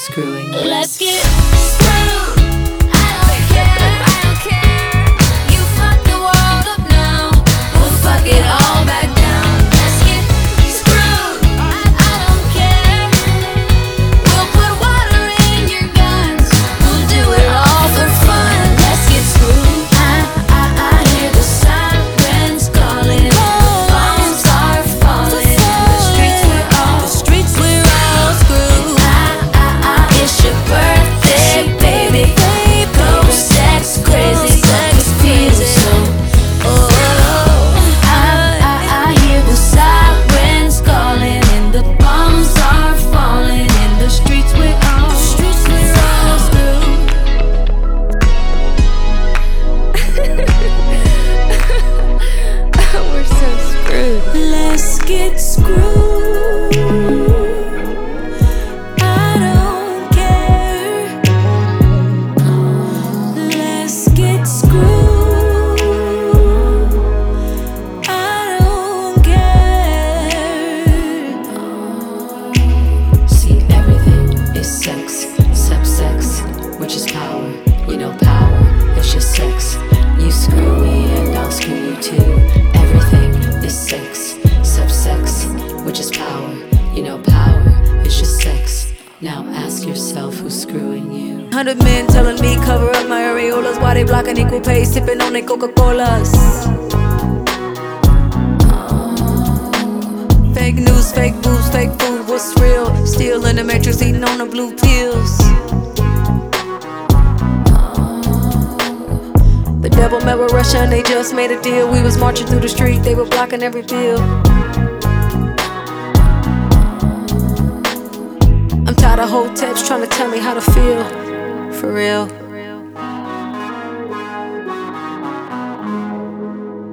screwing you. Let's get screwed. I don't care, I don't care. You fuck the world up now, we'll fuck it all back down. Let's get screwed. I don't care. We'll put water in your guns, we'll do it all for fun. Let's get screwed. I hear the sirens calling, bombs are falling. The streets we're all screwed. It's your birthday, baby. Go sex crazy, sex crazy. I hear the sirens calling and the bombs are falling in the streets. We're all screwed. We're so screwed. Let's get screwed. I don't care. Let's get screwed. I don't care. See, everything is sex, subsex, which is power. You know power, it's just sex. You screw me and I'll screw you too. Everything is sex, subsex, which is power. You know power, it's just sex. Now ask yourself who's screwing you. 100 men telling me cover up my areolas while they blocking equal pay, sipping on their Coca-Colas. Fake news, fake booze, fake food, what's real? Still in the matrix, eating on the blue pills. The devil met with Russia and they just made a deal. We was marching through the street, they were blocking every bill. I'm tired of hoteps trying to tell me how to feel. For real.